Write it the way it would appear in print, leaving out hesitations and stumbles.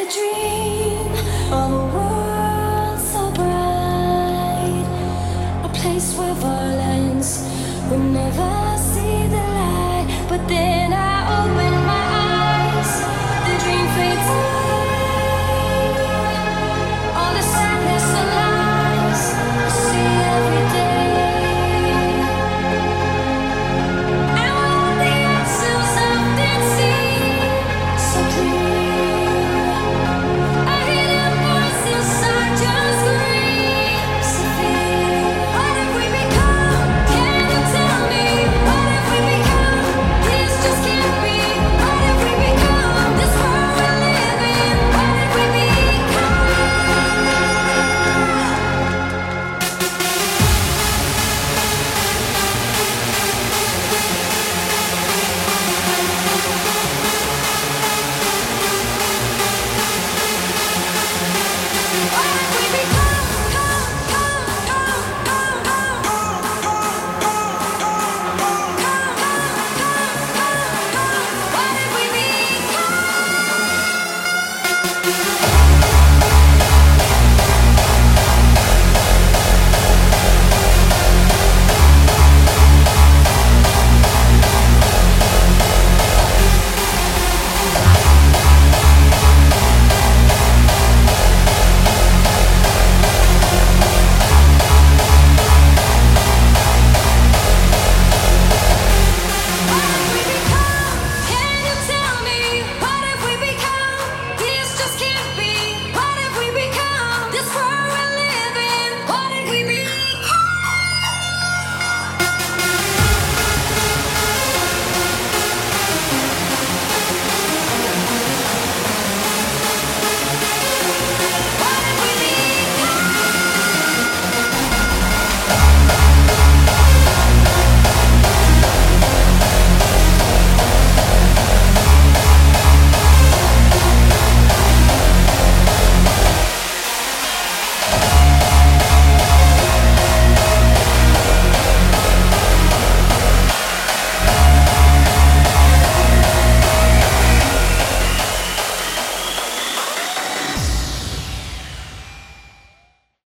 dream of a world so bright, a place where violence will never see the light. But then I open my eyes, the dream fades away. All the sadness and lies I see every day. And all the answers often seem so clear. A hidden voice inside just screams of fear. What have we become? Can you tell me? What have we become? This just can't be. What have we become? This world we live in. What have we become? What have we become? What have we become?